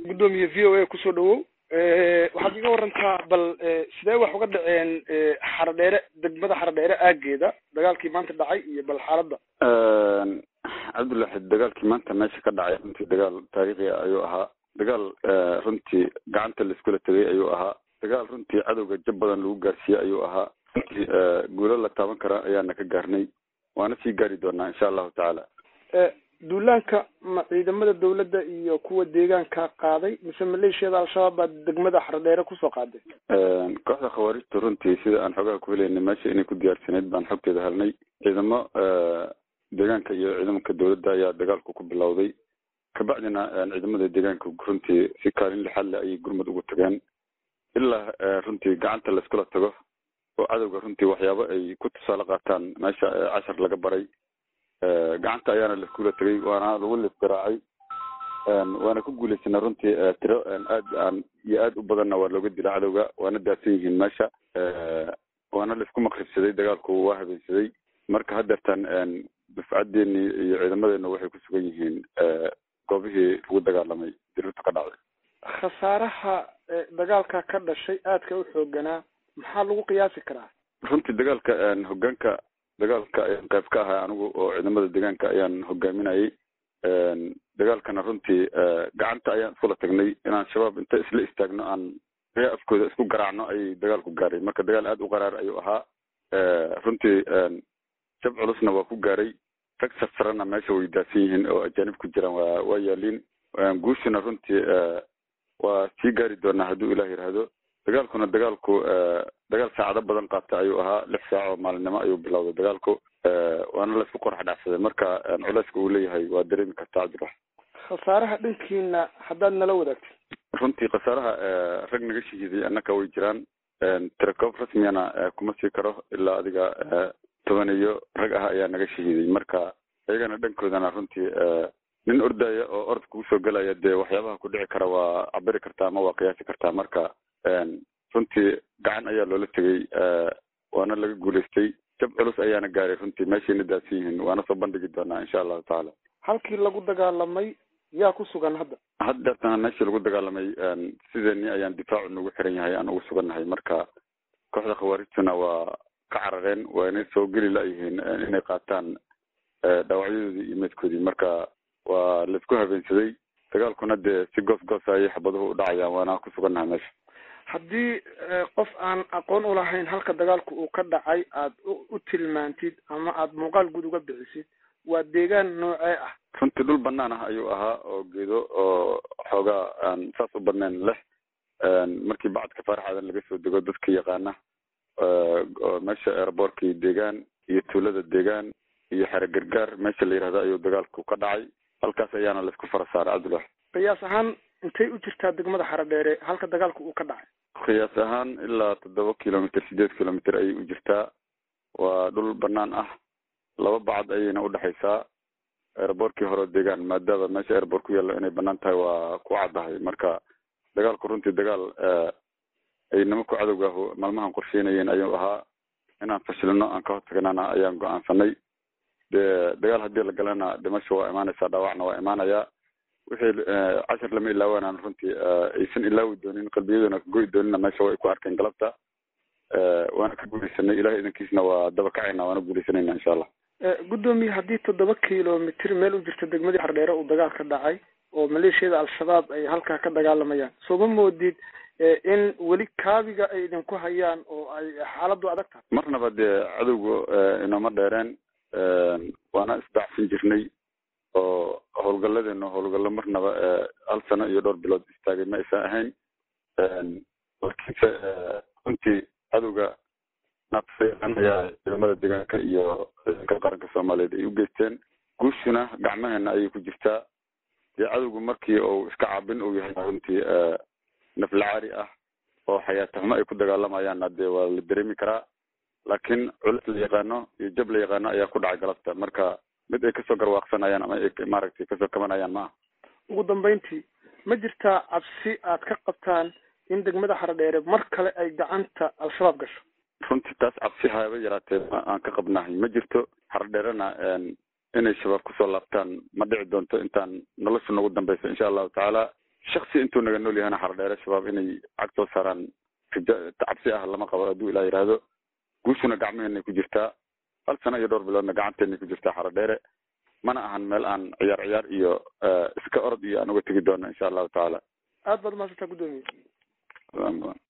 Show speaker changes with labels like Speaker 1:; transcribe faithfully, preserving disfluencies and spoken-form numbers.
Speaker 1: gudoomiye v o a kusoo dhawow waxaad iga warantaa bal sidee wax uga dhaceen xaradheere degmada xaradheere aageeda dagaalkii maanta dhacay iyo bal xaaladda
Speaker 2: cabdullahi dagaalkii maanta meesha ka dhacay runtii dagaal taariikhi ah ayuu ahaa dagaal runtii gacanta laiskula tegay ayuu ahaa dagaal runtii cadowga jab badan lagu gaarsiiyey ayuu ahaa runtii guulo la taaban kara ayaana ka gaarnay waana sii gaari doonaa insha allahu tacaala
Speaker 1: duulaanka ma ciidamada dawladda iyo kuwa deegaanka qaaday mise maleeshiyada al-shabaab baa degmada xaradheere kusoo qaaday
Speaker 2: kooxda khawaarijta runtii sida aan xogaha ku helaynay meesha inay ku diyaarsanayd baan xogteeda helnay ciidamo deegaanka iyo ciidamanka dawladda ayaa dagaalku ku bilowday kabacdina ciidamada deegaanka runtii si kaalin lixaad leh ayay gurmud ugu tageen ilaa runtii gacanta laiskula tago oo cadowga runtii waxyaabo ay ku tusaale qaataan meesha cashar laga baray gacanta ayaana laiskula tegay waana lagu lisgaraacay waana ku guulaysanay runtii tiro aad aan iyo aad u badanna waa looga dila cadowga waana daadsan yihiin meesha waana laisku maqribsaday dagaalku waa habeensaday marka haddeertaan dufcadeeni iyo ciidamadeena waxay ku sugan yihiin goobihii lagu dagaalamay dirirta ka dhacday
Speaker 1: khasaaraha dagaalka ka dhashay aadka u xooganaa maxaa lagu qiyaasi karaa
Speaker 2: runtii dagaalka hogaanka dagaalka ayaan qayb ka ahay anigu oo ciidamada deegaanka ayaan hogaaminayay dagaalkana runtii gacanta ayaan iskula tagnay inaan shabaab inta isla istaagno aan ree afkooda isku garaacno ayay dagaalku gaaray marka dagaal aad u qaraar ayuu ahaa runtii jab culusna waa ku gaaray rag sarsarana meesha way daadsan yihiin oo ajaanib ku jiraan waa waa yaaliin guushuna runtii waa sii gaari doonaa hadduu ilaah yidhaahdo dagaalkuna dagaalku dagaal saacado badan qaata ayuu ahaa lix saac oo maalinimo ayuu bilowday dagaalku waana laisku qorax dhacsaday marka culeyska uu leeyahay waa dareemi kartaa cabdillah
Speaker 1: khasaaraha dhankiina haddaad nala wadaagtay
Speaker 2: runtii khasaaraha rag naga shahiiday annaka way jiraan tirakoob rasmiyana kuma sii karo ilaa adiga toban iyo rag ah ayaa naga shahiiday marka iyagana dhankoodana runtii nin ordaya oo orod kugu soo gelaya dee waxyaabaha ku dhici kara waa cabiri kartaa ama waa qiyaasi kartaa marka runtii gacan ayaa loola tegay waana laga guulaystay jab culus ayaana gaaray runtii meeshayna daadsan yihiin waana soo bandhigi doonaa insha allahu tacaala
Speaker 1: halkii lagu dagaalamay yaa ku sugan hadda
Speaker 2: haddeertana meeshii lagu dagaalamay sideeni ayaan difaacu nagu xiran yahay aan ugu sugannahay marka kooxda khawaarijtuna waa ka carareen waa inay soo geli layihiin inay qaataan dhaawacyadoodii iyo meedkoodii marka waa laisku habeensaday dagaalkuna dee si goos goos ayay xabaduhu u dhacayaan waana ku sugannahay meesha
Speaker 1: haddii qof aan aqoon u lahayn halka dagaalku uu ka dhacay aad u tilmaantid ama aad muuqaal guud uga bixisid waa deegaan noocee ah
Speaker 2: runtii dhul banaan ah ayuu ahaa oo geedo oo xoogaa aan saas u badnayn leh markii bacadka faaraxaadan laga soo dego dadka yaqaana oo meesha airbortkii deegaan iyo tuulada deegaan iyo xere gargaar meesha la yidhahdo ayuu dagaalku ka dhacay halkaas ayaana laisku fara saaray cabdillah
Speaker 1: qiyaas ahaan intay u jirtaa degmada xaradheere halka dagaalku uu ka dhacay
Speaker 2: qiyaas ahaan ilaa toddoba kilomitr sideed kilomitr ayay u jirtaa waa dhul banaan ah laba bacad ayayna udhexaysaa airbortkii hore deegaan maadaama meesha airbort ku yaalla inay banaan tahay waa ku caddahay marka dagaalku runtii dagaal ay nimanku cadowgaahu maalmahan qorsheynayeen ayuu ahaa inaan fashilino aan ka hortagnana ayaan go-aansanay dee dagaal haddii la galana dhimasho waa imaanaysaa dhaawacna waa imaanayaa wixii cashar lama ilaawanaan runtii aysan ilaawi doonin qalbiyadoona ka goyi doonina meesha way ku arkeen galabta waana ka guulaysanay ilahay idankiisna waa daba kacayna waana guulaysanayna insha allah
Speaker 1: gudoomiye haddii toddoba kilomitr meel u jirta degmadii xaradheere uu dagaal ka dhacay oo maleeshiyada al-shabaab ay halkaa ka dagaalamayaan soo ma moodid in weli kaabiga ay idinku hayaan oo ay xaaladdu adag tahay
Speaker 2: marnaba dee cadowga inooma dheereen waana isdacsan jirnay oo howlgaladeena howlgallo marnaba hal sano iyo dhowr bilood istaagay ma aysan ahayn laakiinse runtii cadowga naaqsayaan ayaa ciidamada deegaanka iyo ciidanka qaranka soomaaliyeed ay u geysteen guushuna gacmaheena ayay ku jirtaa dee cadowgu markii uu iska caabin uu yahay runtii naflacaari ah oo xayaataxumo ay ku dagaalamayaanna dee waa la dareemi karaa laakiin culis la yaqaano iyo jab la yaqaano ayaa ku dhacay galabta marka mid ay kasoo garwaaqsanayaan ama ay maaragtay kasoo kabanayaan ma aha
Speaker 1: ugu dambeyntii ma jirtaa cabsi aad ka qabtaan in degmada xaradheere mar kale ay gacanta al-shabaab gasho
Speaker 2: runtii taas cabsi haaba yaraatee aan ka qabnahay ma jirto xaradheerena inay shabaab kusoo laabtaan ma dhici doonto intaan nolosha nagu dambeyso insha allahu tacaala shaksi intuu naga nool yahana xardheere shabaab inay cag soo saaraan cabsi ah lama qabo hadduu ilaa yidhaahdo guushuna gacmaheenay ku jirtaa hal sano iyo dhowr biloodna gacanteenay ku jirtaa xardheere mana ahan meel aan ciyaar ciyaar iyo iska orod iyo aan uga tegi doono insha allahu tacaala
Speaker 1: aad baad umahadsantaa guddoomiye